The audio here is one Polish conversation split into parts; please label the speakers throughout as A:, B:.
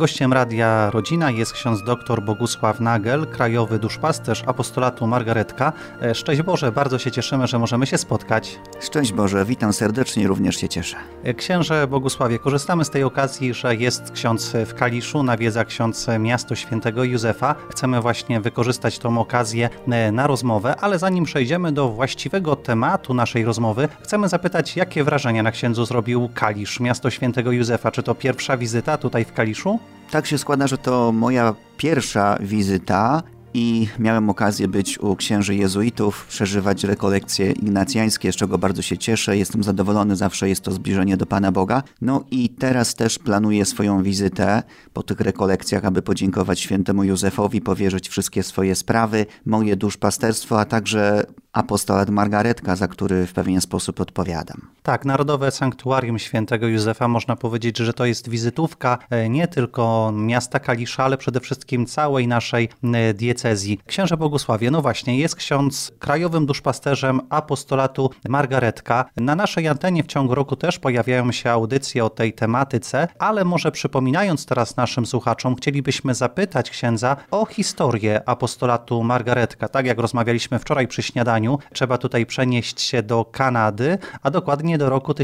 A: Gościem Radia Rodzina jest ksiądz dr Bogusław Nagel, krajowy duszpasterz apostolatu Margaretka. Szczęść Boże, bardzo się cieszymy, że możemy się spotkać.
B: Szczęść Boże, witam serdecznie, również się cieszę.
A: Księże Bogusławie, korzystamy z tej okazji, że jest ksiądz w Kaliszu, nawiedza ksiądz miasto świętego Józefa. Chcemy właśnie wykorzystać tą okazję na rozmowę, ale zanim przejdziemy do właściwego tematu naszej rozmowy, chcemy zapytać, jakie wrażenia na księdzu zrobił Kalisz, miasto świętego Józefa? Czy to pierwsza wizyta tutaj w Kaliszu?
B: Tak się składa, że to moja pierwsza wizyta i miałem okazję być u księży jezuitów, przeżywać rekolekcje ignacjańskie, z czego bardzo się cieszę. Jestem zadowolony, zawsze jest to zbliżenie do Pana Boga. No i teraz też planuję swoją wizytę po tych rekolekcjach, aby podziękować świętemu Józefowi, powierzyć wszystkie swoje sprawy, moje duszpasterstwo, a także apostolat Margaretka, za który w pewien sposób odpowiadam.
A: Tak, Narodowe Sanktuarium Świętego Józefa, można powiedzieć, że to jest wizytówka nie tylko miasta Kalisza, ale przede wszystkim całej naszej diecezji. Księże Bogusławie, no właśnie, jest ksiądz krajowym duszpasterzem apostolatu Margaretka. Na naszej antenie w ciągu roku też pojawiają się audycje o tej tematyce, ale może przypominając teraz naszym słuchaczom, chcielibyśmy zapytać księdza o historię apostolatu Margaretka. Tak jak rozmawialiśmy wczoraj przy śniadaniu, trzeba tutaj przenieść się do Kanady, a dokładnie do roku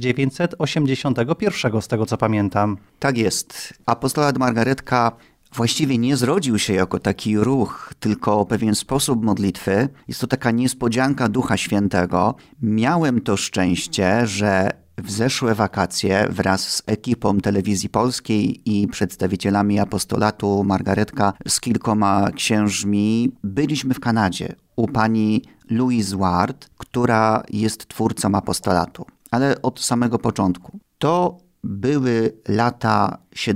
A: 1981, z tego co pamiętam.
B: Tak jest. Apostolat Margaretka właściwie nie zrodził się jako taki ruch, tylko pewien sposób modlitwy. Jest to taka niespodzianka Ducha Świętego. Miałem to szczęście, że w zeszłe wakacje wraz z ekipą Telewizji Polskiej i przedstawicielami apostolatu Margaretka z kilkoma księżmi byliśmy w Kanadzie u pani Louise Ward, która jest twórcą apostolatu. Ale od samego początku. To były lata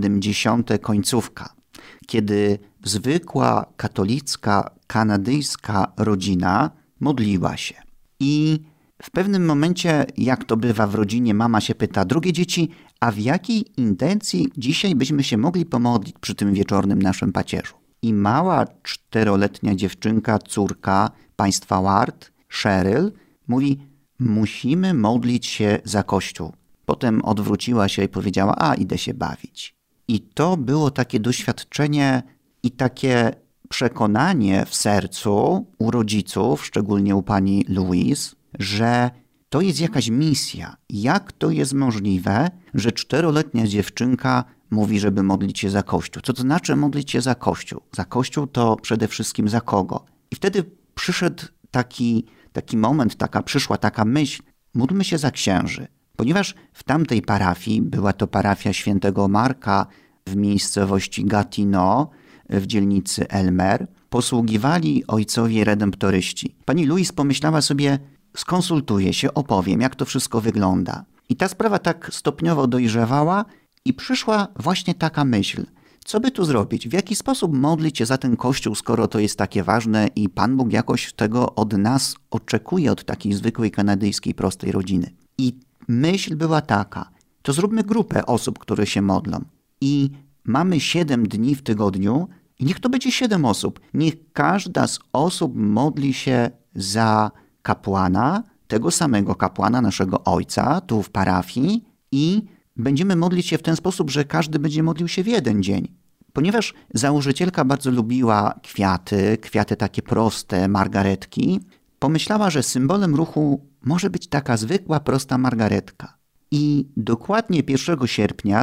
B: 70. końcówka, kiedy zwykła katolicka, kanadyjska rodzina modliła się. I w pewnym momencie, jak to bywa w rodzinie, mama się pyta: drogie dzieci, a w jakiej intencji dzisiaj byśmy się mogli pomodlić przy tym wieczornym naszym pacierzu? I mała 4-letnia dziewczynka, córka państwa Ward, Cheryl, mówi: musimy modlić się za Kościół. Potem odwróciła się i powiedziała: idę się bawić. I to było takie doświadczenie i takie przekonanie w sercu u rodziców, szczególnie u pani Louise, że to jest jakaś misja. Jak to jest możliwe, że 4-letnia dziewczynka mówi, żeby modlić się za Kościół? Co to znaczy modlić się za Kościół? Za Kościół to przede wszystkim za kogo? I wtedy przyszedł taki moment, przyszła taka myśl: módlmy się za księży. Ponieważ w tamtej parafii, była to parafia świętego Marka w miejscowości Gatineau w dzielnicy Elmer, posługiwali ojcowie redemptoryści. Pani Louise pomyślała sobie: skonsultuję się, opowiem, jak to wszystko wygląda. I ta sprawa tak stopniowo dojrzewała i przyszła właśnie taka myśl: co by tu zrobić? W jaki sposób modlić się za ten Kościół, skoro to jest takie ważne i Pan Bóg jakoś tego od nas oczekuje, od takiej zwykłej kanadyjskiej, prostej rodziny. I myśl była taka: to zróbmy grupę osób, które się modlą. I mamy 7 dni w tygodniu i niech to będzie 7 osób. Niech każda z osób modli się za kapłana, tego samego kapłana, naszego ojca, tu w parafii, i będziemy modlić się w ten sposób, że każdy będzie modlił się w jeden dzień. Ponieważ założycielka bardzo lubiła kwiaty takie proste, margaretki, pomyślała, że symbolem ruchu może być taka zwykła, prosta margaretka. I dokładnie 1 sierpnia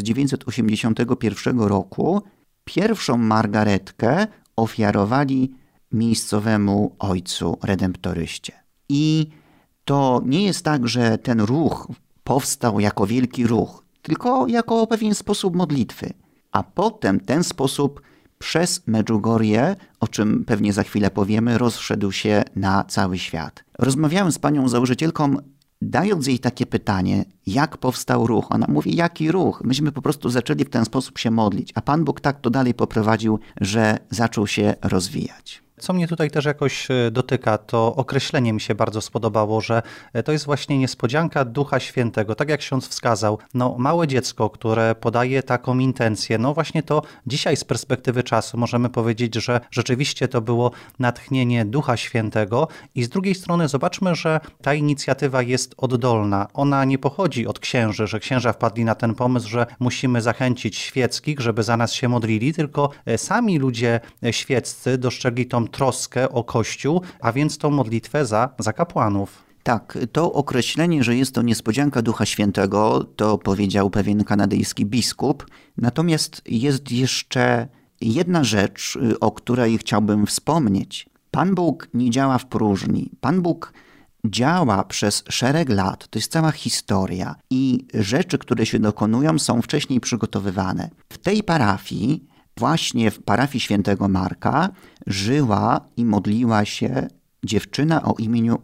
B: 1981 roku pierwszą margaretkę ofiarowali miejscowemu ojcu redemptoryście. I to nie jest tak, że ten ruch powstał jako wielki ruch, tylko jako pewien sposób modlitwy. A potem ten sposób przez Medjugorje, o czym pewnie za chwilę powiemy, rozszedł się na cały świat. Rozmawiałem z panią założycielką, dając jej takie pytanie: jak powstał ruch? Ona mówi: jaki ruch? Myśmy po prostu zaczęli w ten sposób się modlić, a Pan Bóg tak to dalej poprowadził, że zaczął się rozwijać.
A: Co mnie tutaj też jakoś dotyka, to określenie mi się bardzo spodobało, że to jest właśnie niespodzianka Ducha Świętego. Tak jak ksiądz wskazał, no małe dziecko, które podaje taką intencję, no właśnie to dzisiaj z perspektywy czasu możemy powiedzieć, że rzeczywiście to było natchnienie Ducha Świętego i z drugiej strony zobaczmy, że ta inicjatywa jest oddolna. Ona nie pochodzi od księży, że księża wpadli na ten pomysł, że musimy zachęcić świeckich, żeby za nas się modlili, tylko sami ludzie świeccy dostrzegli tą troskę o Kościół, a więc tą modlitwę za kapłanów.
B: Tak, to określenie, że jest to niespodzianka Ducha Świętego, to powiedział pewien kanadyjski biskup. Natomiast jest jeszcze jedna rzecz, o której chciałbym wspomnieć. Pan Bóg nie działa w próżni. Pan Bóg działa przez szereg lat. To jest cała historia i rzeczy, które się dokonują, są wcześniej przygotowywane. W tej parafii, właśnie w parafii świętego Marka, żyła i modliła się dziewczyna o imieniu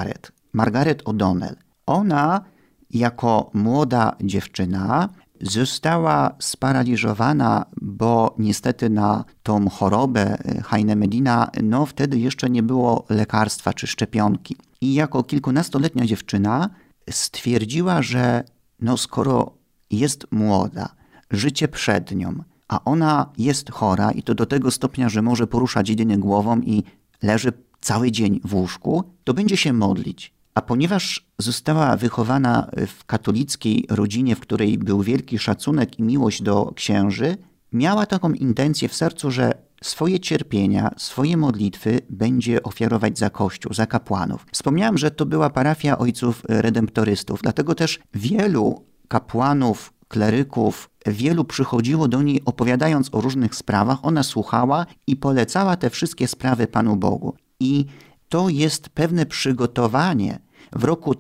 B: Margaret O'Donnell. Ona jako młoda dziewczyna została sparaliżowana, bo niestety na tą chorobę Heinemedina, no wtedy jeszcze nie było lekarstwa czy szczepionki. I jako kilkunastoletnia dziewczyna stwierdziła, że no skoro jest młoda, życie przed nią, a ona jest chora i to do tego stopnia, że może poruszać jedynie głową i leży cały dzień w łóżku, to będzie się modlić. A ponieważ została wychowana w katolickiej rodzinie, w której był wielki szacunek i miłość do księży, miała taką intencję w sercu, że swoje cierpienia, swoje modlitwy będzie ofiarować za Kościół, za kapłanów. Wspomniałem, że to była parafia ojców redemptorystów, dlatego też wielu kapłanów, kleryków, wielu przychodziło do niej opowiadając o różnych sprawach. Ona słuchała i polecała te wszystkie sprawy Panu Bogu. I to jest pewne przygotowanie. W roku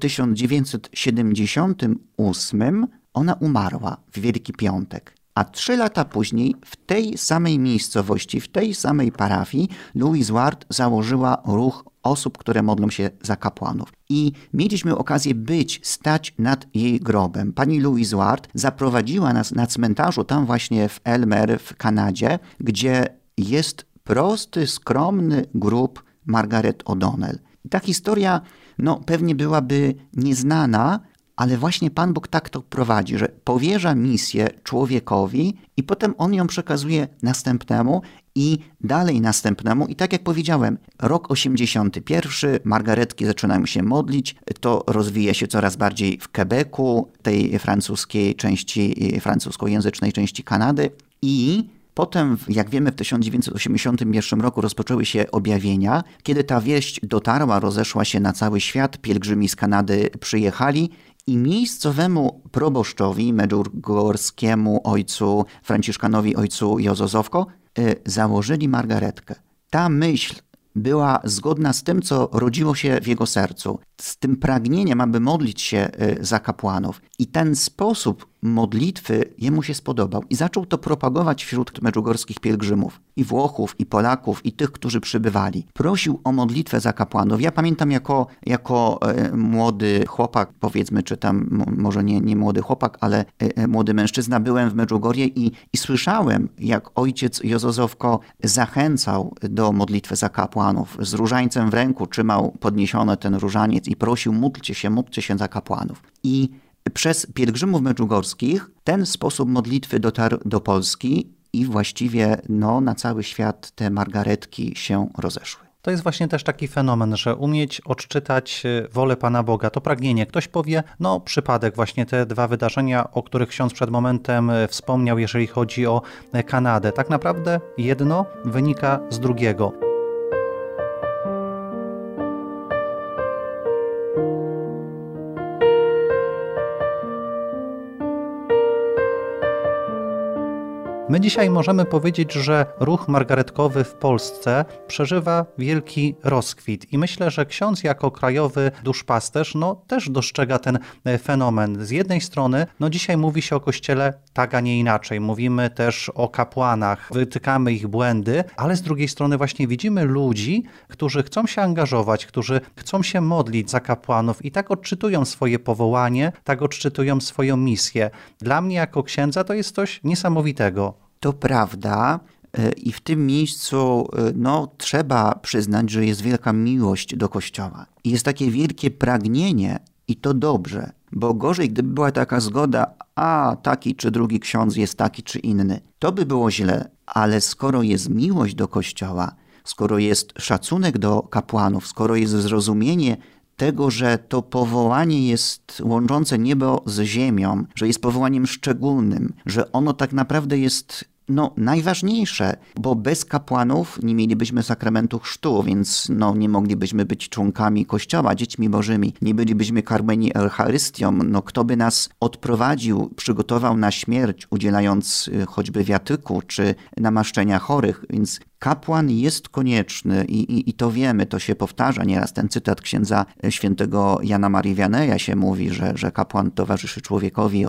B: 1978 ona umarła w Wielki Piątek. A 3 lata później w tej samej miejscowości, w tej samej parafii Louise Ward założyła ruch osób, które modlą się za kapłanów. I mieliśmy okazję stać nad jej grobem. Pani Louise Ward zaprowadziła nas na cmentarzu tam właśnie w Elmer w Kanadzie, gdzie jest prosty, skromny grób Margaret O'Donnell. I ta historia pewnie byłaby nieznana, ale właśnie Pan Bóg tak to prowadzi, że powierza misję człowiekowi i potem on ją przekazuje następnemu i dalej następnemu. I tak jak powiedziałem, rok 81, Margaretki zaczynają się modlić, to rozwija się coraz bardziej w Quebecu, tej francuskiej części, francuskojęzycznej części Kanady i potem, jak wiemy, w 1981 roku rozpoczęły się objawienia. Kiedy ta wieść dotarła, rozeszła się na cały świat, pielgrzymi z Kanady przyjechali i miejscowemu proboszczowi, medjugorskiemu ojcu Franciszkanowi, ojcu Jozozowko, założyli Margaretkę. Ta myśl była zgodna z tym, co rodziło się w jego sercu, z tym pragnieniem, aby modlić się za kapłanów. I ten sposób modlitwy jemu się spodobał i zaczął to propagować wśród medjugorskich pielgrzymów, i Włochów, i Polaków, i tych, którzy przybywali. Prosił o modlitwę za kapłanów. Ja pamiętam jako młody chłopak, powiedzmy, czy tam może nie młody chłopak, ale młody mężczyzna, byłem w Medjugorje i słyszałem, jak ojciec Jozozowko zachęcał do modlitwy za kapłanów. Z różańcem w ręku trzymał podniesiony ten różaniec i prosił: módlcie się za kapłanów. I przez pielgrzymów medjugorskich ten sposób modlitwy dotarł do Polski i właściwie na cały świat te Margaretki się rozeszły.
A: To jest właśnie też taki fenomen, że umieć odczytać wolę Pana Boga, to pragnienie. Ktoś powie, przypadek, właśnie te 2 wydarzenia, o których ksiądz przed momentem wspomniał, jeżeli chodzi o Kanadę. Tak naprawdę jedno wynika z drugiego. My dzisiaj możemy powiedzieć, że ruch margaretkowy w Polsce przeżywa wielki rozkwit i myślę, że ksiądz jako krajowy duszpasterz też dostrzega ten fenomen. Z jednej strony dzisiaj mówi się o Kościele tak, a nie inaczej. Mówimy też o kapłanach, wytykamy ich błędy, ale z drugiej strony właśnie widzimy ludzi, którzy chcą się angażować, którzy chcą się modlić za kapłanów i tak odczytują swoje powołanie, tak odczytują swoją misję. Dla mnie jako księdza to jest coś niesamowitego.
B: To prawda, I w tym miejscu trzeba przyznać, że jest wielka miłość do Kościoła. I jest takie wielkie pragnienie i to dobrze, bo gorzej, gdyby była taka zgoda, a taki czy drugi ksiądz jest taki czy inny, to by było źle. Ale skoro jest miłość do Kościoła, skoro jest szacunek do kapłanów, skoro jest zrozumienie tego, że to powołanie jest łączące niebo z ziemią, że jest powołaniem szczególnym, że ono tak naprawdę jest najważniejsze, bo bez kapłanów nie mielibyśmy sakramentu chrztu, więc nie moglibyśmy być członkami Kościoła, dziećmi bożymi, nie bylibyśmy karmieni Eucharystią. Kto by nas odprowadził, przygotował na śmierć, udzielając choćby wiatyku czy namaszczenia chorych, więc kapłan jest konieczny i to wiemy, to się powtarza nieraz. Ten cytat księdza świętego Jana Marii Vianneya się mówi, że kapłan towarzyszy człowiekowi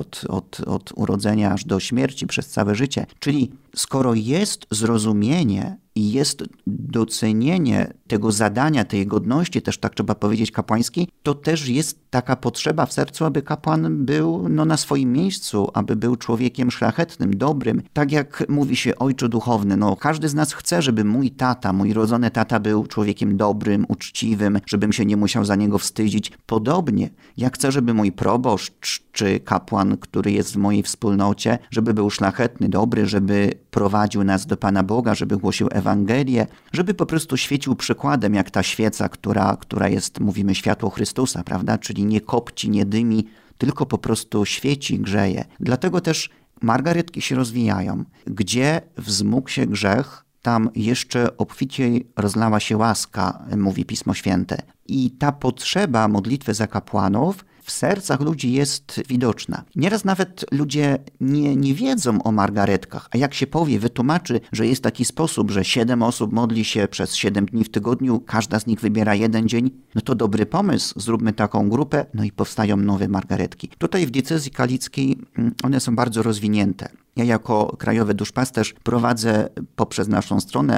B: od urodzenia aż do śmierci przez całe życie. Czyli skoro jest zrozumienie i jest docenienie tego zadania, tej godności, też tak trzeba powiedzieć, kapłańskiej, to też jest taka potrzeba w sercu, aby kapłan był na swoim miejscu, aby był człowiekiem szlachetnym, dobrym. Tak jak mówi się ojcze duchowny, każdy z nas chce, żeby mój rodzony tata był człowiekiem dobrym, uczciwym, żebym się nie musiał za niego wstydzić. Podobnie, ja chcę, żeby mój proboszcz czy kapłan, który jest w mojej wspólnocie, żeby był szlachetny, dobry, żeby prowadził nas do Pana Boga, żeby głosił Ewangelię, żeby po prostu świecił przykładem, jak ta świeca, która jest, mówimy, światło Chrystusa, prawda? Czyli nie kopci, nie dymi, tylko po prostu świeci, grzeje. Dlatego też margaretki się rozwijają. Gdzie wzmógł się grzech, tam jeszcze obficiej rozlała się łaska, mówi Pismo Święte. I ta potrzeba modlitwy za kapłanów w sercach ludzi jest widoczna. Nieraz nawet ludzie nie wiedzą o margaretkach, a jak się powie, wytłumaczy, że jest taki sposób, że 7 osób modli się przez 7 dni w tygodniu, każda z nich wybiera jeden dzień, to dobry pomysł, zróbmy taką grupę, i powstają nowe margaretki. Tutaj w diecezji kalickiej one są bardzo rozwinięte. Ja jako krajowy duszpasterz prowadzę poprzez naszą stronę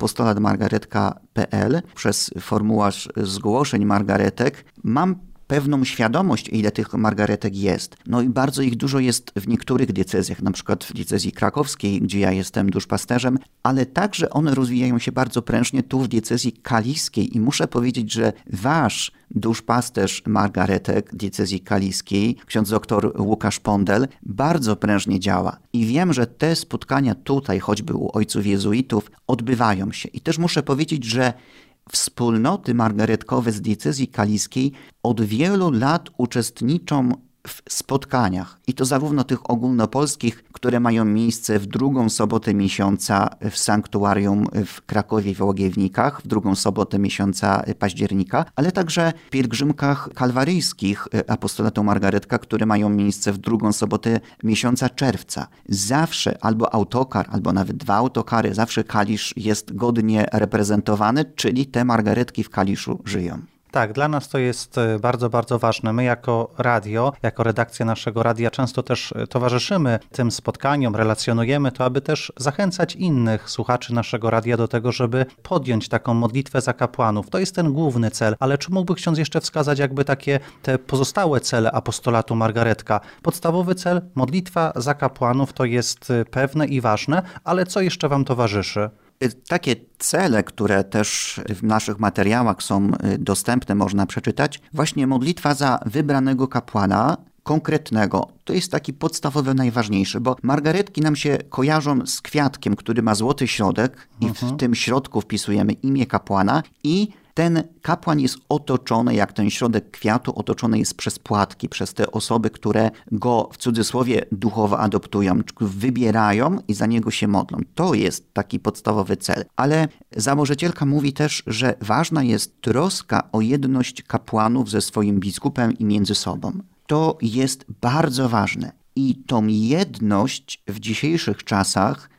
B: apostolatmargaretka.pl przez formularz zgłoszeń margaretek. Mam pewną świadomość, ile tych margaretek jest. I bardzo ich dużo jest w niektórych diecezjach, na przykład w diecezji krakowskiej, gdzie ja jestem duszpasterzem, ale także one rozwijają się bardzo prężnie tu w diecezji kaliskiej i muszę powiedzieć, że wasz duszpasterz margaretek diecezji kaliskiej, ksiądz dr Łukasz Pondel, bardzo prężnie działa. I wiem, że te spotkania tutaj, choćby u ojców jezuitów, odbywają się. I też muszę powiedzieć, że wspólnoty margaretkowe z diecezji kaliskiej od wielu lat uczestniczą w spotkaniach. I to zarówno tych ogólnopolskich, które mają miejsce w drugą sobotę miesiąca w sanktuarium w Krakowie w Łagiewnikach, w drugą sobotę miesiąca października, ale także w pielgrzymkach kalwaryjskich apostolatu Margaretka, które mają miejsce w drugą sobotę miesiąca czerwca. Zawsze albo autokar, albo nawet 2 autokary, zawsze Kalisz jest godnie reprezentowany, czyli te margaretki w Kaliszu żyją.
A: Tak, dla nas to jest bardzo, bardzo ważne. My jako radio, jako redakcja naszego radia często też towarzyszymy tym spotkaniom, relacjonujemy to, aby też zachęcać innych słuchaczy naszego radia do tego, żeby podjąć taką modlitwę za kapłanów. To jest ten główny cel, ale czy mógłby ksiądz jeszcze wskazać jakby te pozostałe cele apostolatu Margaretka? Podstawowy cel, modlitwa za kapłanów, to jest pewne i ważne, ale co jeszcze wam towarzyszy?
B: Takie cele, które też w naszych materiałach są dostępne, można przeczytać. Właśnie modlitwa za wybranego kapłana, konkretnego. To jest taki podstawowy, najważniejszy, bo margaretki nam się kojarzą z kwiatkiem, który ma złoty środek i w tym środku wpisujemy imię kapłana i ten kapłan jest otoczony, jak ten środek kwiatu, otoczony jest przez płatki, przez te osoby, które go w cudzysłowie duchowo adoptują, wybierają i za niego się modlą. To jest taki podstawowy cel. Ale założycielka mówi też, że ważna jest troska o jedność kapłanów ze swoim biskupem i między sobą. To jest bardzo ważne. I tą jedność w dzisiejszych czasach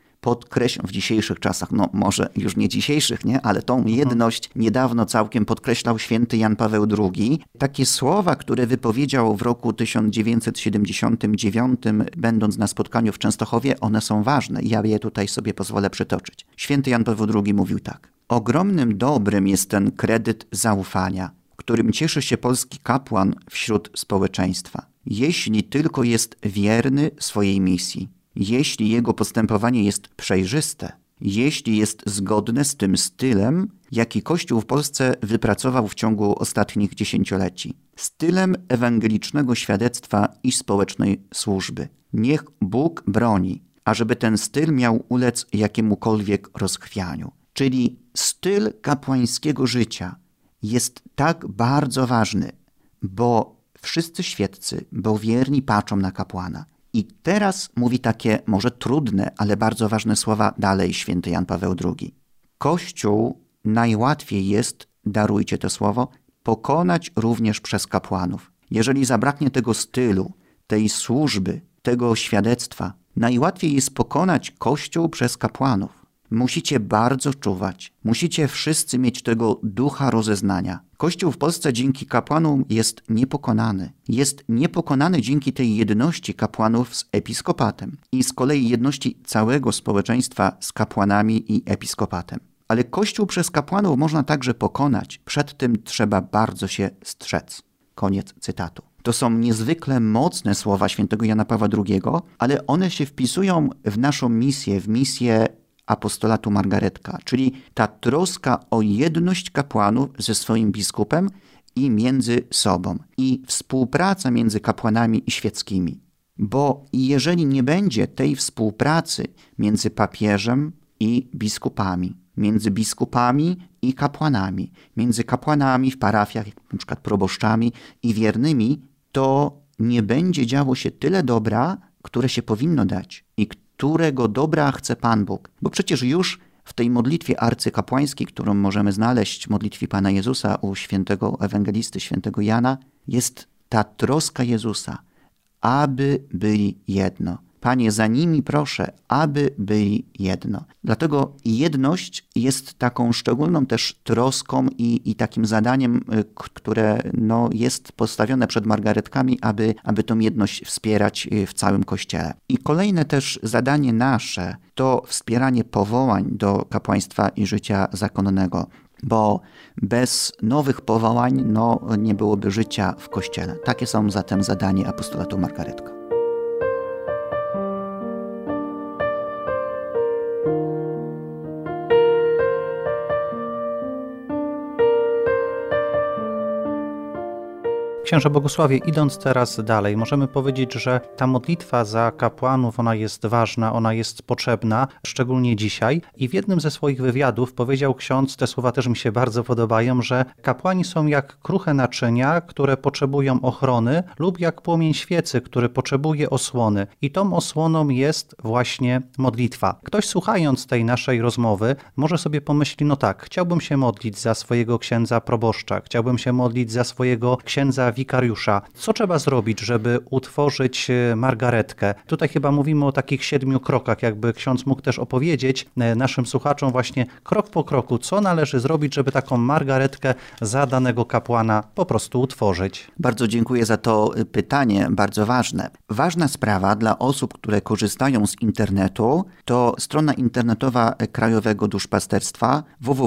B: może już nie dzisiejszych, nie, ale tą jedność niedawno całkiem podkreślał święty Jan Paweł II. Takie słowa, które wypowiedział w roku 1979, będąc na spotkaniu w Częstochowie, one są ważne. Ja je tutaj sobie pozwolę przytoczyć. Święty Jan Paweł II mówił tak. Ogromnym dobrem jest ten kredyt zaufania, którym cieszy się polski kapłan wśród społeczeństwa. Jeśli tylko jest wierny swojej misji, jeśli jego postępowanie jest przejrzyste, jeśli jest zgodne z tym stylem, jaki Kościół w Polsce wypracował w ciągu ostatnich dziesięcioleci. Stylem ewangelicznego świadectwa i społecznej służby. Niech Bóg broni, ażeby ten styl miał ulec jakiemukolwiek rozchwianiu. Czyli styl kapłańskiego życia jest tak bardzo ważny, bo wszyscy świeccy, bo wierni patrzą na kapłana. I teraz mówi takie może trudne, ale bardzo ważne słowa dalej święty Jan Paweł II. Kościół najłatwiej jest, darujcie to słowo, pokonać również przez kapłanów. Jeżeli zabraknie tego stylu, tej służby, tego świadectwa, najłatwiej jest pokonać Kościół przez kapłanów. Musicie bardzo czuwać. Musicie wszyscy mieć tego ducha rozeznania. Kościół w Polsce dzięki kapłanom jest niepokonany. Jest niepokonany dzięki tej jedności kapłanów z episkopatem i z kolei jedności całego społeczeństwa z kapłanami i episkopatem. Ale Kościół przez kapłanów można także pokonać. Przed tym trzeba bardzo się strzec. Koniec cytatu. To są niezwykle mocne słowa świętego Jana Pawła II, ale one się wpisują w naszą misję, w misję apostolatu Margaretka, czyli ta troska o jedność kapłanów ze swoim biskupem i między sobą i współpraca między kapłanami i świeckimi. Bo jeżeli nie będzie tej współpracy między papieżem i biskupami, między biskupami i kapłanami, między kapłanami w parafiach, na przykład proboszczami i wiernymi, to nie będzie działo się tyle dobra, które się powinno dać i którego dobra chce Pan Bóg. Bo przecież już w tej modlitwie arcykapłańskiej, którą możemy znaleźć w modlitwie Pana Jezusa u świętego ewangelisty, świętego Jana, jest ta troska Jezusa, aby byli jedno. Panie, za nimi proszę, aby byli jedno. Dlatego jedność jest taką szczególną też troską i takim zadaniem, które jest postawione przed margaretkami, aby tą jedność wspierać w całym Kościele. I kolejne też zadanie nasze to wspieranie powołań do kapłaństwa i życia zakonnego. Bo bez nowych powołań nie byłoby życia w Kościele. Takie są zatem zadania apostolatu Margaretka.
A: Księże Bogusławie, idąc teraz dalej, możemy powiedzieć, że ta modlitwa za kapłanów, ona jest ważna, ona jest potrzebna, szczególnie dzisiaj. I w jednym ze swoich wywiadów powiedział ksiądz, te słowa też mi się bardzo podobają, że kapłani są jak kruche naczynia, które potrzebują ochrony, lub jak płomień świecy, który potrzebuje osłony. I tą osłoną jest właśnie modlitwa. Ktoś słuchając tej naszej rozmowy może sobie pomyśli, no tak, chciałbym się modlić za swojego księdza proboszcza, chciałbym się modlić za swojego księdza wikariusza. Co trzeba zrobić, żeby utworzyć margaretkę? Tutaj chyba mówimy o takich 7 krokach, jakby ksiądz mógł też opowiedzieć naszym słuchaczom właśnie krok po kroku, co należy zrobić, żeby taką margaretkę za danego kapłana po prostu utworzyć.
B: Bardzo dziękuję za to pytanie, bardzo ważne. Ważna sprawa dla osób, które korzystają z internetu, to strona internetowa Krajowego Duszpasterstwa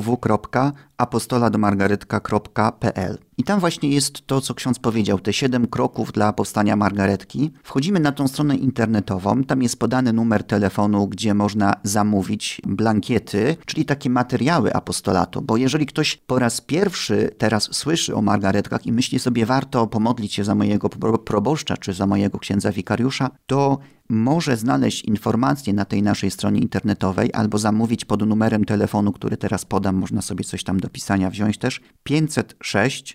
B: www.apostoladomargaretka.pl. I tam właśnie jest to, co ksiądz powiedział, te 7 kroków dla powstania margaretki. Wchodzimy na tą stronę internetową, tam jest podany numer telefonu, gdzie można zamówić blankiety, czyli takie materiały apostolatu, bo jeżeli ktoś po raz pierwszy teraz słyszy o margaretkach i myśli sobie, warto pomodlić się za mojego proboszcza czy za mojego księdza wikariusza, to może znaleźć informacje na tej naszej stronie internetowej albo zamówić pod numerem telefonu, który teraz podam, można sobie coś tam do pisania wziąć też, 506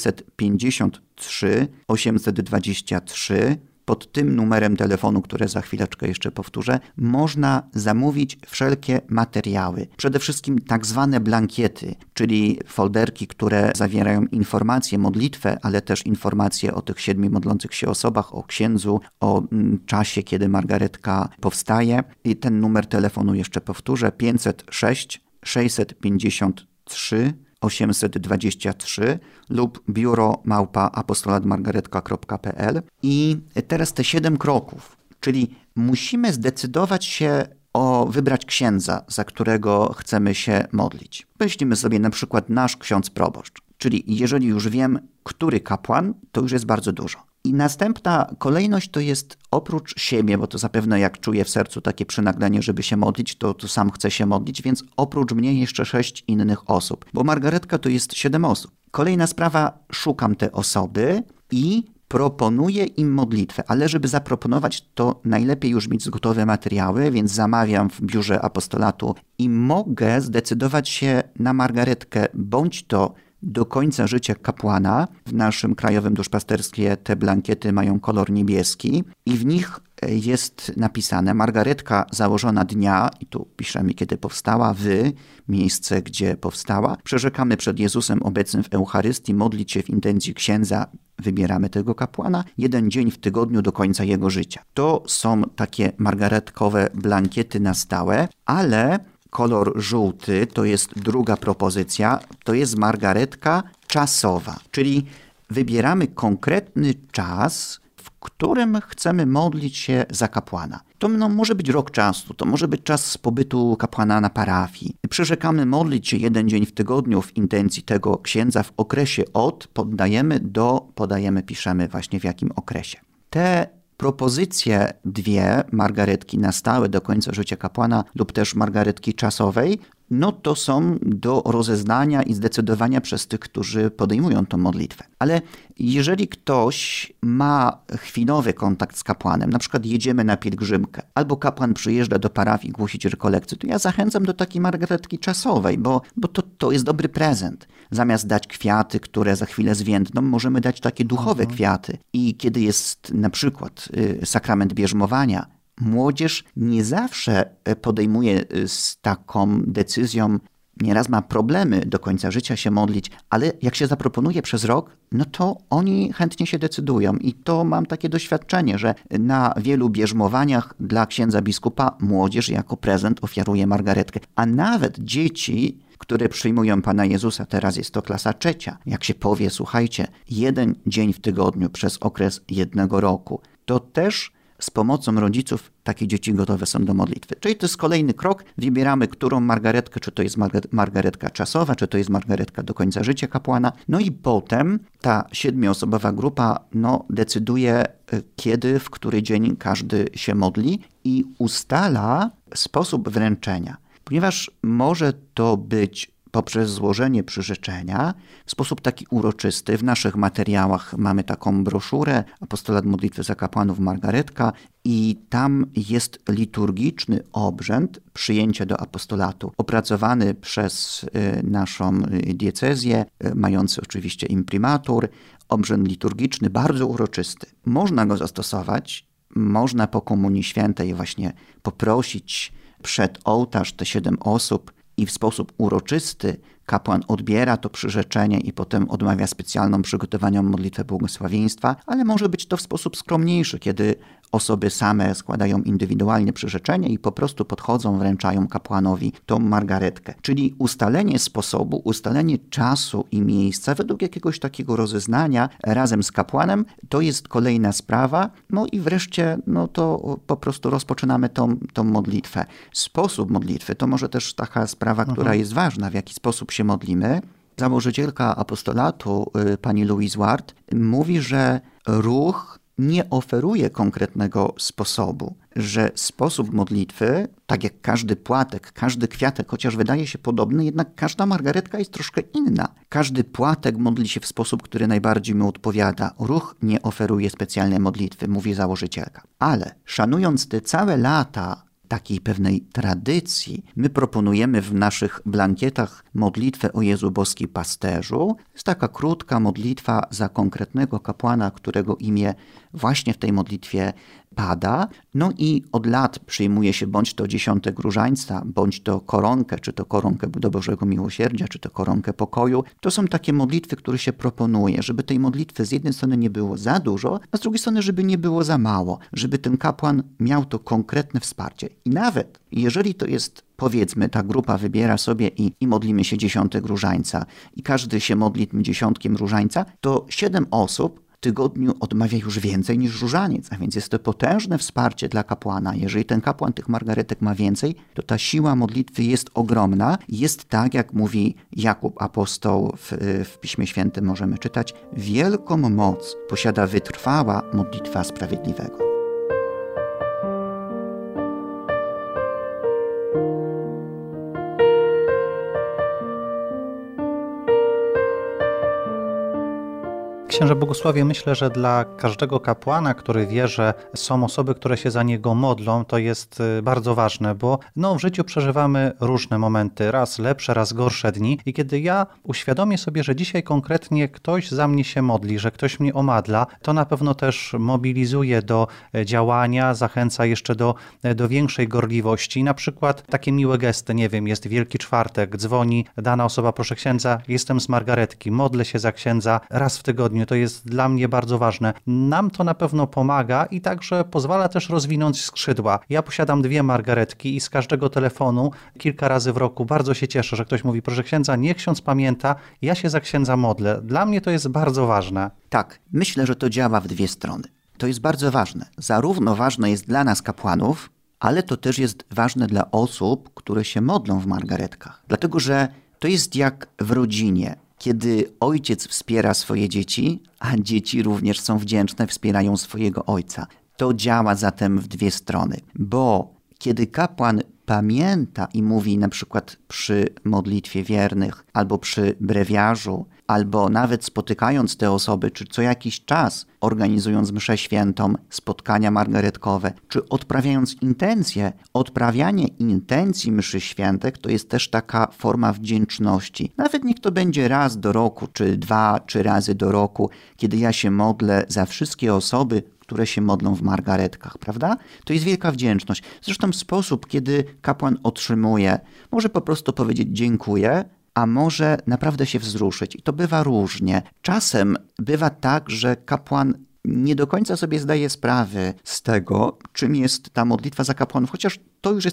B: 653 823. Pod tym numerem telefonu, które za chwileczkę jeszcze powtórzę, można zamówić wszelkie materiały. Przede wszystkim tak zwane blankiety, czyli folderki, które zawierają informacje, modlitwę, ale też informacje o tych 7 modlących się osobach, o księdzu, o czasie, kiedy margaretka powstaje. I ten numer telefonu jeszcze powtórzę, 506 653 823 lub biuro@apostolatmargaretka.pl. I teraz te 7 kroków, czyli musimy zdecydować się wybrać księdza, za którego chcemy się modlić. Weźmiemy sobie na przykład nasz ksiądz proboszcz, czyli jeżeli już wiem, który kapłan, to już jest bardzo dużo. I następna kolejność to jest oprócz siebie, bo to zapewne jak czuję w sercu takie przynaglenie, żeby się modlić, to sam chcę się modlić, więc oprócz mnie jeszcze 6 innych osób, bo margaretka to jest 7 osób. Kolejna sprawa, szukam te osoby i proponuję im modlitwę, ale żeby zaproponować, to najlepiej już mieć gotowe materiały, więc zamawiam w biurze apostolatu i mogę zdecydować się na margaretkę, bądź to do końca życia kapłana. W naszym krajowym duszpasterstwie te blankiety mają kolor niebieski i w nich jest napisane margaretka założona dnia, i tu piszemy kiedy powstała, miejsce gdzie powstała. Przyrzekamy przed Jezusem obecnym w Eucharystii modlić się w intencji księdza, wybieramy tego kapłana, 1 dzień w tygodniu do końca jego życia. To są takie margaretkowe blankiety na stałe, ale kolor żółty to jest druga propozycja, to jest margaretka czasowa, czyli wybieramy konkretny czas, w którym chcemy modlić się za kapłana. To może być rok czasu, to może być czas pobytu kapłana na parafii. Przyrzekamy modlić się 1 dzień w tygodniu w intencji tego księdza w okresie piszemy właśnie w jakim okresie. Te propozycje 2, margaretki na stałe do końca życia kapłana lub też margaretki czasowej, to są do rozeznania i zdecydowania przez tych, którzy podejmują tą modlitwę. Ale jeżeli ktoś ma chwilowy kontakt z kapłanem, na przykład jedziemy na pielgrzymkę, albo kapłan przyjeżdża do parafii głosić rekolekcję, to ja zachęcam do takiej margaretki czasowej, bo to jest dobry prezent. Zamiast dać kwiaty, które za chwilę zwiędną, możemy dać takie duchowe kwiaty. I kiedy jest na przykład sakrament bierzmowania, młodzież nie zawsze podejmuje z taką decyzją, nieraz ma problemy do końca życia się modlić, ale jak się zaproponuje przez rok, to oni chętnie się decydują. I to mam takie doświadczenie, że na wielu bierzmowaniach dla księdza biskupa młodzież jako prezent ofiaruje margaretkę. A nawet dzieci, które przyjmują Pana Jezusa, teraz jest to klasa 3. Jak się powie, słuchajcie, 1 dzień w tygodniu przez okres 1 roku, to też z pomocą rodziców takie dzieci gotowe są do modlitwy. Czyli to jest kolejny krok. Wybieramy, którą margaretkę, czy to jest margaretka czasowa, czy to jest margaretka do końca życia kapłana. I potem ta 7-osobowa grupa decyduje, kiedy, w który dzień każdy się modli i ustala sposób wręczenia. Ponieważ może to być poprzez złożenie przyrzeczenia w sposób taki uroczysty. W naszych materiałach mamy taką broszurę Apostolat Modlitwy za Kapłanów Margaretka i tam jest liturgiczny obrzęd przyjęcia do apostolatu, opracowany przez naszą diecezję, mający oczywiście imprimatur. Obrzęd liturgiczny, bardzo uroczysty. Można go zastosować, można po Komunii Świętej właśnie poprosić przed ołtarz te 7 osób, i w sposób uroczysty kapłan odbiera to przyrzeczenie i potem odmawia specjalną przygotowaną modlitwę błogosławieństwa, ale może być to w sposób skromniejszy, kiedy osoby same składają indywidualnie przyrzeczenie i po prostu podchodzą, wręczają kapłanowi tą margaretkę. Czyli ustalenie sposobu, ustalenie czasu i miejsca według jakiegoś takiego rozeznania razem z kapłanem, to jest kolejna sprawa. I wreszcie to po prostu rozpoczynamy tą modlitwę. Sposób modlitwy to może też taka sprawa, która jest ważna, w jaki sposób się modlimy. Założycielka apostolatu, pani Louise Ward, mówi, że ruch nie oferuje konkretnego sposobu, że sposób modlitwy, tak jak każdy płatek, każdy kwiatek, chociaż wydaje się podobny, jednak każda margaretka jest troszkę inna. Każdy płatek modli się w sposób, który najbardziej mu odpowiada. Ruch nie oferuje specjalnej modlitwy, mówi założycielka. Ale szanując te całe lata takiej pewnej tradycji, my proponujemy w naszych blankietach modlitwę o Jezu Boski Pasterzu. Jest taka krótka modlitwa za konkretnego kapłana, którego imię właśnie w tej modlitwie pada. I od lat przyjmuje się bądź to 10 różańca, bądź to koronkę, czy to koronkę do Bożego Miłosierdzia, czy to koronkę pokoju. To są takie modlitwy, które się proponuje, żeby tej modlitwy z jednej strony nie było za dużo, a z drugiej strony, żeby nie było za mało, żeby ten kapłan miał to konkretne wsparcie. I nawet jeżeli to jest, powiedzmy, ta grupa wybiera sobie i modlimy się 10 różańca i każdy się modli tym 10 różańca, to 7 osób tygodniu odmawia już więcej niż różaniec, a więc jest to potężne wsparcie dla kapłana. Jeżeli ten kapłan tych margaretek ma więcej, to ta siła modlitwy jest ogromna. Jest tak, jak mówi Jakub apostoł w Piśmie Świętym możemy czytać, wielką moc posiada wytrwała modlitwa sprawiedliwego.
A: Księże Bogusławie, myślę, że dla każdego kapłana, który wie, że są osoby, które się za niego modlą, to jest bardzo ważne, bo w życiu przeżywamy różne momenty, raz lepsze, raz gorsze dni i kiedy ja uświadomię sobie, że dzisiaj konkretnie ktoś za mnie się modli, że ktoś mnie omadla, to na pewno też mobilizuje do działania, zachęca jeszcze do większej gorliwości. Na przykład takie miłe gesty, nie wiem, jest Wielki Czwartek, dzwoni dana osoba, proszę księdza, jestem z Margaretki, modlę się za księdza raz w tygodniu. To jest dla mnie bardzo ważne. Nam to na pewno pomaga i także pozwala też rozwinąć skrzydła. Ja posiadam 2 margaretki i z każdego telefonu kilka razy w roku bardzo się cieszę, że ktoś mówi, proszę księdza, niech ksiądz pamięta, ja się za księdza modlę. Dla mnie to jest bardzo ważne.
B: Tak, myślę, że to działa w 2 strony. To jest bardzo ważne. Zarówno ważne jest dla nas kapłanów, ale to też jest ważne dla osób, które się modlą w margaretkach. Dlatego, że to jest jak w rodzinie. Kiedy ojciec wspiera swoje dzieci, a dzieci również są wdzięczne, wspierają swojego ojca. To działa zatem w 2 strony, bo kiedy kapłan pamięta i mówi na przykład przy modlitwie wiernych, albo przy brewiarzu, albo nawet spotykając te osoby, czy co jakiś czas organizując mszę świętą, spotkania margaretkowe, czy odprawiając intencje, odprawianie intencji mszy świętek to jest też taka forma wdzięczności. Nawet niech to będzie raz do roku, czy 2, 3 razy do roku, kiedy ja się modlę za wszystkie osoby, które się modlą w margaretkach, prawda? To jest wielka wdzięczność. Zresztą sposób, kiedy kapłan otrzymuje, może po prostu powiedzieć dziękuję, a może naprawdę się wzruszyć. I to bywa różnie. Czasem bywa tak, że kapłan nie do końca sobie zdaje sprawy z tego, czym jest ta modlitwa za kapłanów, chociaż to już jest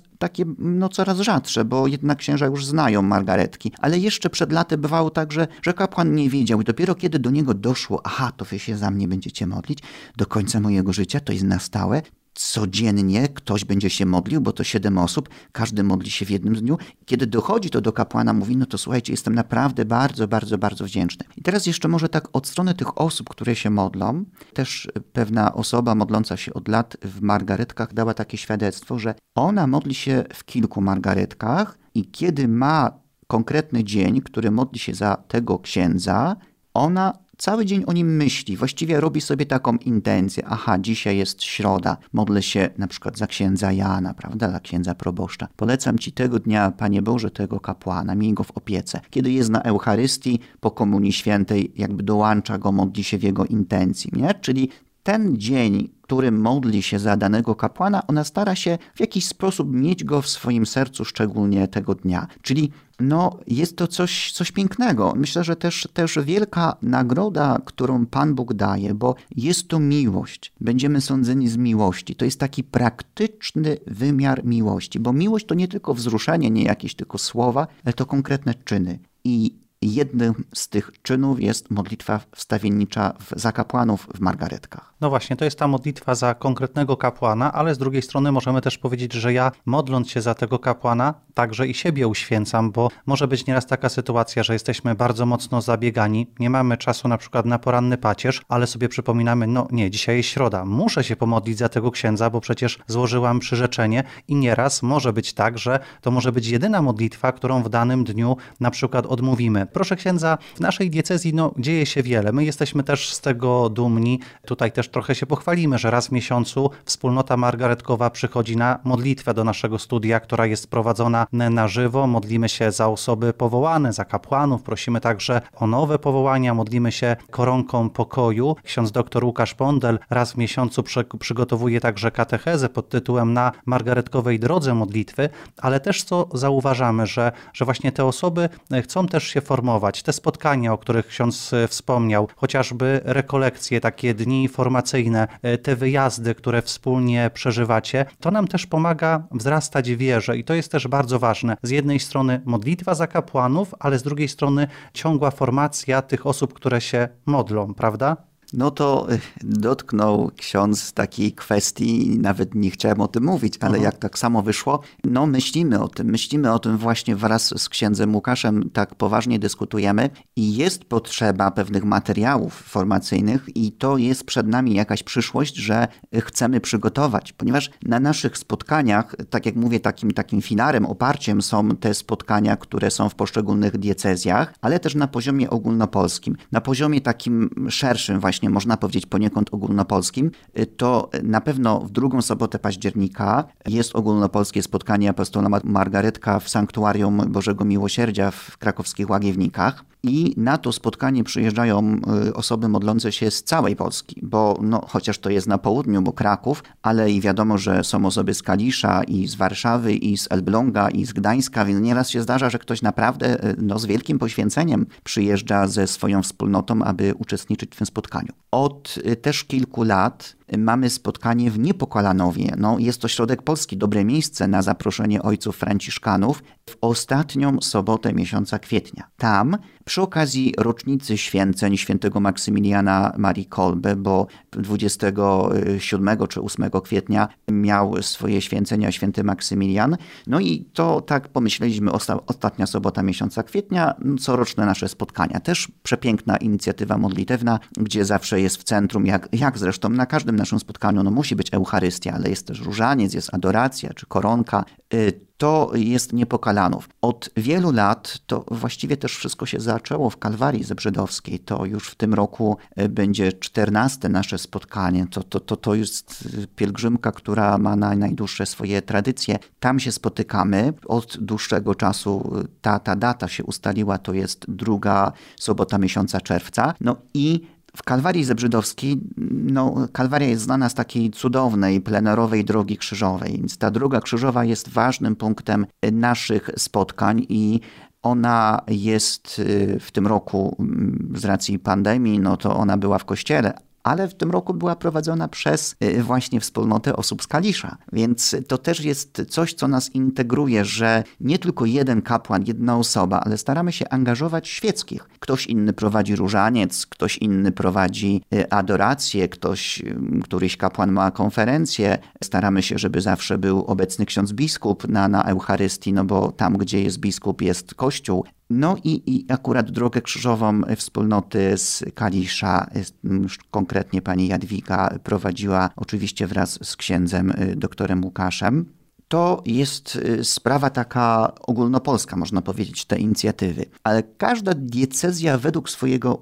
B: coraz rzadsze, bo jednak księża już znają margaretki. Ale jeszcze przed laty bywało tak, że kapłan nie wiedział i dopiero kiedy do niego doszło, to wy się za mnie będziecie modlić do końca mojego życia, to jest na stałe. Codziennie ktoś będzie się modlił, bo to 7 osób, każdy modli się w jednym dniu. Kiedy dochodzi to do kapłana, mówi, to słuchajcie, jestem naprawdę bardzo, bardzo, bardzo wdzięczny. I teraz jeszcze może tak od strony tych osób, które się modlą, też pewna osoba modląca się od lat w margaretkach dała takie świadectwo, że ona modli się w kilku margaretkach i kiedy ma konkretny dzień, który modli się za tego księdza, ona cały dzień o nim myśli, właściwie robi sobie taką intencję. Dzisiaj jest środa, modlę się na przykład za księdza Jana, prawda, za księdza proboszcza. Polecam ci tego dnia, Panie Boże, tego kapłana, miej go w opiece. Kiedy jest na Eucharystii, po Komunii Świętej, jakby dołącza go, modli się w jego intencji, nie? Czyli ten dzień, którym modli się za danego kapłana, ona stara się w jakiś sposób mieć go w swoim sercu, szczególnie tego dnia. Czyli jest to coś pięknego. Myślę, że też wielka nagroda, którą Pan Bóg daje, bo jest to miłość. Będziemy sądzeni z miłości. To jest taki praktyczny wymiar miłości, bo miłość to nie tylko wzruszenie, nie jakieś tylko słowa, ale to konkretne czyny. I jednym z tych czynów jest modlitwa wstawiennicza za kapłanów w margaretkach.
A: No właśnie, to jest ta modlitwa za konkretnego kapłana, ale z drugiej strony możemy też powiedzieć, że ja modląc się za tego kapłana, także i siebie uświęcam, bo może być nieraz taka sytuacja, że jesteśmy bardzo mocno zabiegani, nie mamy czasu na przykład na poranny pacierz, ale sobie przypominamy, dzisiaj jest środa, muszę się pomodlić za tego księdza, bo przecież złożyłam przyrzeczenie i nieraz może być tak, że to może być jedyna modlitwa, którą w danym dniu na przykład odmówimy. Proszę księdza, w naszej diecezji dzieje się wiele. My jesteśmy też z tego dumni. Tutaj też trochę się pochwalimy, że raz w miesiącu wspólnota margaretkowa przychodzi na modlitwę do naszego studia, która jest prowadzona na żywo. Modlimy się za osoby powołane, za kapłanów. Prosimy także o nowe powołania. Modlimy się koronką pokoju. Ksiądz dr Łukasz Pondel raz w miesiącu przygotowuje także katechezę pod tytułem Na margaretkowej drodze modlitwy, ale też co zauważamy, że właśnie te osoby chcą też się formować. Te spotkania, o których ksiądz wspomniał, chociażby rekolekcje, takie dni formacyjne, te wyjazdy, które wspólnie przeżywacie, to nam też pomaga wzrastać w wierze i to jest też bardzo ważne. Z jednej strony modlitwa za kapłanów, ale z drugiej strony ciągła formacja tych osób, które się modlą, prawda?
B: No to dotknął ksiądz takiej kwestii, nawet nie chciałem o tym mówić, ale jak tak samo wyszło, no myślimy o tym właśnie wraz z księdzem Łukaszem, tak poważnie dyskutujemy i jest potrzeba pewnych materiałów formacyjnych i to jest przed nami jakaś przyszłość, że chcemy przygotować, ponieważ na naszych spotkaniach, tak jak mówię, takim filarem, oparciem są te spotkania, które są w poszczególnych diecezjach, ale też na poziomie ogólnopolskim, na poziomie takim szerszym właśnie, można powiedzieć poniekąd ogólnopolskim, to na pewno w drugą sobotę października jest ogólnopolskie spotkanie apostola Margaretka w Sanktuarium Bożego Miłosierdzia w krakowskich Łagiewnikach. I na to spotkanie przyjeżdżają osoby modlące się z całej Polski, bo chociaż to jest na południu, bo Kraków, ale i wiadomo, że są osoby z Kalisza i z Warszawy i z Elbląga i z Gdańska, więc nieraz się zdarza, że ktoś naprawdę z wielkim poświęceniem przyjeżdża ze swoją wspólnotą, aby uczestniczyć w tym spotkaniu. Od też kilku lat mamy spotkanie w Niepokalanowie. Jest to środek Polski, dobre miejsce na zaproszenie ojców franciszkanów w ostatnią sobotę miesiąca kwietnia. Tam przy okazji rocznicy święceń świętego Maksymiliana Marii Kolbe, bo 27 czy 8 kwietnia miał swoje święcenia święty Maksymilian. I to tak pomyśleliśmy, ostatnia sobota miesiąca kwietnia, coroczne nasze spotkania. Też przepiękna inicjatywa modlitewna, gdzie zawsze jest w centrum, jak zresztą na każdym naszym spotkaniu, musi być Eucharystia, ale jest też różaniec, jest adoracja czy koronka. To jest Niepokalanów. Od wielu lat to właściwie też wszystko się zaczęło w Kalwarii Zebrzydowskiej. To już w tym roku będzie 14 nasze spotkanie. To jest pielgrzymka, która ma najdłuższe swoje tradycje. Tam się spotykamy. Od dłuższego czasu ta data się ustaliła, to jest 2. sobota miesiąca czerwca. I w Kalwarii Zebrzydowskiej, Kalwaria jest znana z takiej cudownej, plenerowej drogi krzyżowej, więc ta droga krzyżowa jest ważnym punktem naszych spotkań i ona jest w tym roku z racji pandemii, to ona była w kościele, ale w tym roku była prowadzona przez właśnie wspólnotę osób z Kalisza. Więc to też jest coś, co nas integruje, że nie tylko jeden kapłan, jedna osoba, ale staramy się angażować świeckich. Ktoś inny prowadzi różaniec, ktoś inny prowadzi adorację, któryś kapłan ma konferencję. Staramy się, żeby zawsze był obecny ksiądz biskup na Eucharystii, bo tam, gdzie jest biskup, jest kościół. I akurat drogę krzyżową wspólnoty z Kalisza, konkretnie pani Jadwiga, prowadziła oczywiście wraz z księdzem doktorem Łukaszem. To jest sprawa taka ogólnopolska, można powiedzieć, te inicjatywy. Ale każda diecezja według swojego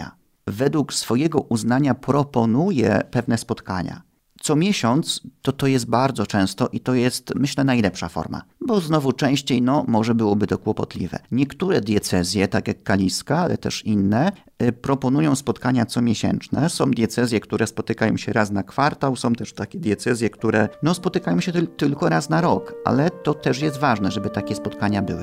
B: uznania proponuje pewne spotkania. Co miesiąc to jest bardzo często i to jest, myślę, najlepsza forma, bo znowu częściej może byłoby to kłopotliwe. Niektóre diecezje, tak jak kaliska, ale też inne, proponują spotkania comiesięczne. Są diecezje, które spotykają się raz na kwartał, są też takie diecezje, które spotykają się tylko raz na rok, ale to też jest ważne, żeby takie spotkania były.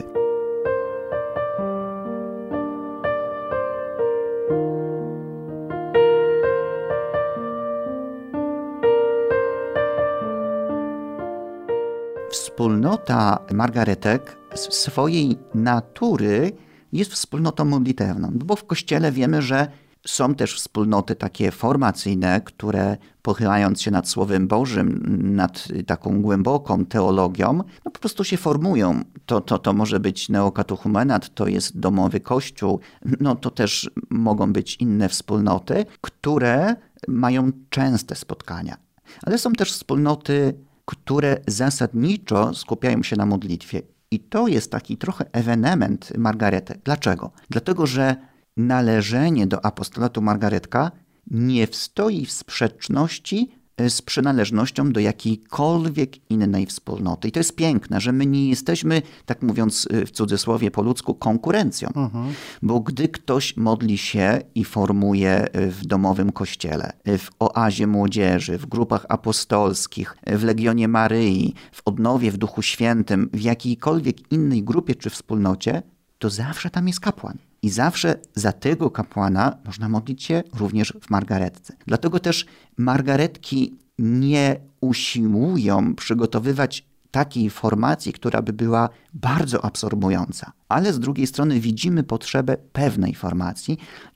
B: Wspólnota Margaretek z swojej natury jest wspólnotą modlitewną, bo w Kościele wiemy, że są też wspólnoty takie formacyjne, które pochylając się nad Słowem Bożym, nad taką głęboką teologią, po prostu się formują. To może być neokatechumenat, to jest domowy kościół, to też mogą być inne wspólnoty, które mają częste spotkania. Ale są też wspólnoty, które zasadniczo skupiają się na modlitwie. I to jest taki trochę ewenement Margaretek. Dlaczego? Dlatego, że należenie do apostolatu Margaretka nie stoi w sprzeczności z przynależnością do jakiejkolwiek innej wspólnoty. I to jest piękne, że my nie jesteśmy, tak mówiąc w cudzysłowie po ludzku, konkurencją. Bo gdy ktoś modli się i formuje w domowym kościele, w oazie młodzieży, w grupach apostolskich, w Legionie Maryi, w odnowie w Duchu Świętym, w jakiejkolwiek innej grupie czy wspólnocie, to zawsze tam jest kapłan. I zawsze za tego kapłana można modlić się również w Margaretce. Dlatego też Margaretki nie usiłują przygotowywać takiej formacji, która by była bardzo absorbująca. Ale z drugiej strony widzimy potrzebę pewnej formacji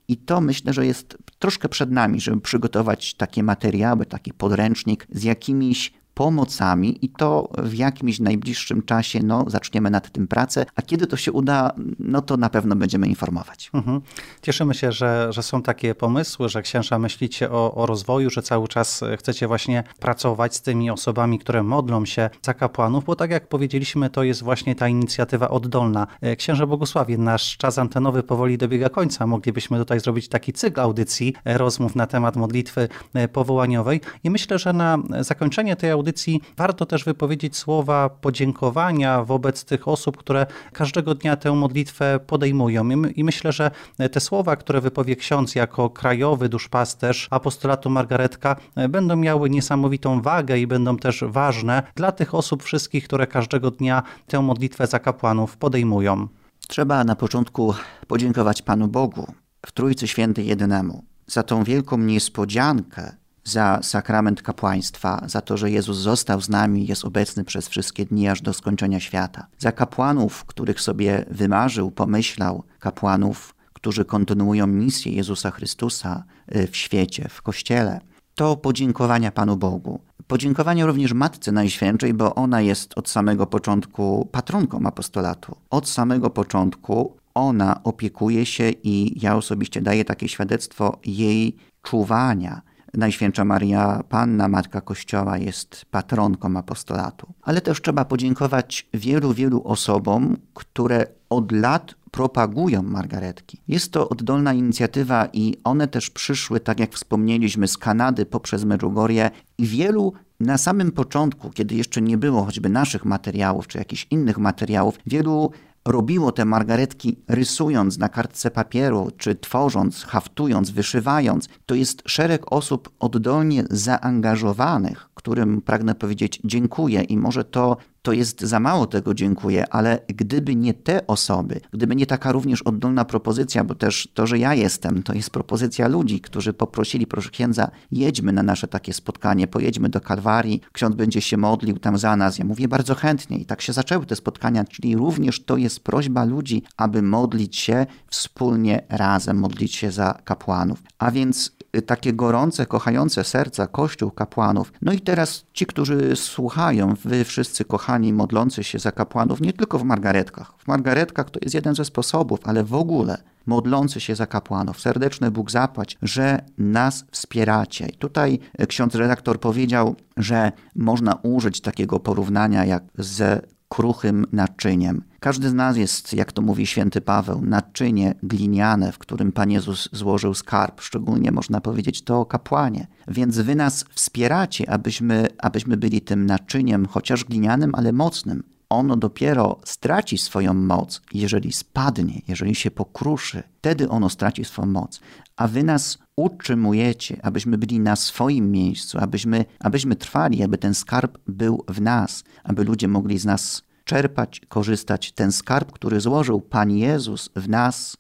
B: I to myślę, że jest troszkę przed nami, żeby przygotować takie materiały, taki podręcznik z jakimiś pomocami i to w jakimś najbliższym czasie zaczniemy nad tym pracę, a kiedy to się uda, to na pewno będziemy informować.
A: Cieszymy się, że są takie pomysły, że księża myślicie o rozwoju, że cały czas chcecie właśnie pracować z tymi osobami, które modlą się za kapłanów, bo tak jak powiedzieliśmy, to jest właśnie ta inicjatywa oddolna. Księże Bogusławie, nasz czas antenowy powoli dobiega końca. Moglibyśmy tutaj zrobić taki cykl audycji, rozmów na temat modlitwy powołaniowej i myślę, że na zakończenie tej audycji warto też wypowiedzieć słowa podziękowania wobec tych osób, które każdego dnia tę modlitwę podejmują. I myślę, że te słowa, które wypowie ksiądz jako krajowy duszpasterz apostolatu Margaretka, będą miały niesamowitą wagę i będą też ważne dla tych osób wszystkich, które każdego dnia tę modlitwę za kapłanów podejmują.
B: Trzeba na początku podziękować Panu Bogu w Trójcy Świętej Jedynemu za tą wielką niespodziankę, za sakrament kapłaństwa, za to, że Jezus został z nami, jest obecny przez wszystkie dni aż do skończenia świata. Za kapłanów, których sobie wymarzył, pomyślał, kapłanów, którzy kontynuują misję Jezusa Chrystusa w świecie, w Kościele. To podziękowania Panu Bogu. Podziękowania również Matce Najświętszej, bo ona jest od samego początku patronką apostolatu. Od samego początku ona opiekuje się i ja osobiście daję takie świadectwo jej czuwania. Najświętsza Maria Panna, Matka Kościoła, jest patronką apostolatu. Ale też trzeba podziękować wielu osobom, które od lat propagują margaretki. Jest to oddolna inicjatywa i one też przyszły, tak jak wspomnieliśmy, z Kanady poprzez Medjugorje i wielu na samym początku, kiedy jeszcze nie było choćby naszych materiałów czy jakichś innych materiałów, wielu robiło te margaretki rysując na kartce papieru, czy tworząc, haftując, wyszywając. To jest szereg osób oddolnie zaangażowanych, którym pragnę powiedzieć dziękuję i może to jest za mało tego dziękuję, ale gdyby nie te osoby, gdyby nie taka również oddolna propozycja, bo też to, że ja jestem, to jest propozycja ludzi, którzy poprosili, proszę księdza, jedźmy na nasze takie spotkanie, pojedźmy do Kalwarii, ksiądz będzie się modlił tam za nas. Ja mówię bardzo chętnie i tak się zaczęły te spotkania, czyli również to jest prośba ludzi, aby modlić się wspólnie razem, modlić się za kapłanów. A więc takie gorące, kochające serca Kościół kapłanów. No i teraz ci, którzy słuchają, wy wszyscy kochani, modlący się za kapłanów, nie tylko w margaretkach. W margaretkach to jest jeden ze sposobów, ale w ogóle modlący się za kapłanów. Serdeczny Bóg zapłać, że nas wspieracie. I tutaj ksiądz redaktor powiedział, że można użyć takiego porównania jak ze kruchym naczyniem. Każdy z nas jest, jak to mówi święty Paweł, naczynie gliniane, w którym Pan Jezus złożył skarb. Szczególnie można powiedzieć to o kapłanie. Więc wy nas wspieracie, abyśmy byli tym naczyniem, chociaż glinianym, ale mocnym. Ono dopiero straci swoją moc, jeżeli spadnie, jeżeli się pokruszy. Wtedy ono straci swoją moc. A wy nas utrzymujecie, abyśmy byli na swoim miejscu, abyśmy trwali, aby ten skarb był w nas, aby ludzie mogli z nas czerpać, korzystać. Ten skarb, który złożył Pan Jezus w nas,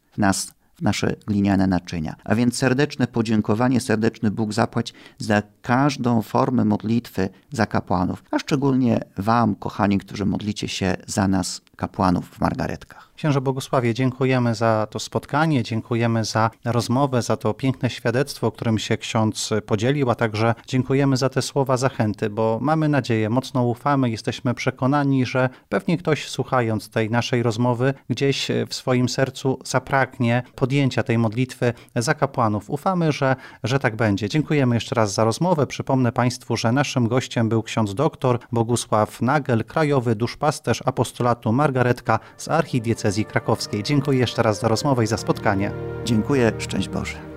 B: w nasze gliniane naczynia. A więc serdeczne podziękowanie, serdeczny Bóg zapłać za każdą formę modlitwy za kapłanów, a szczególnie wam, kochani, którzy modlicie się za nas, kapłanów w margaretkach.
A: Księże Bogusławie, dziękujemy za to spotkanie, dziękujemy za rozmowę, za to piękne świadectwo, którym się ksiądz podzielił, a także dziękujemy za te słowa zachęty, bo mamy nadzieję, mocno ufamy, jesteśmy przekonani, że pewnie ktoś słuchając tej naszej rozmowy gdzieś w swoim sercu zapragnie podjęcia tej modlitwy za kapłanów. Ufamy, że tak będzie. Dziękujemy jeszcze raz za rozmowę. Przypomnę Państwu, że naszym gościem był ksiądz doktor Bogusław Nagel, krajowy duszpasterz apostolatu Margaretka z archidiecezji krakowskiej. Dziękuję jeszcze raz za rozmowę i za spotkanie.
B: Dziękuję, szczęść Boże.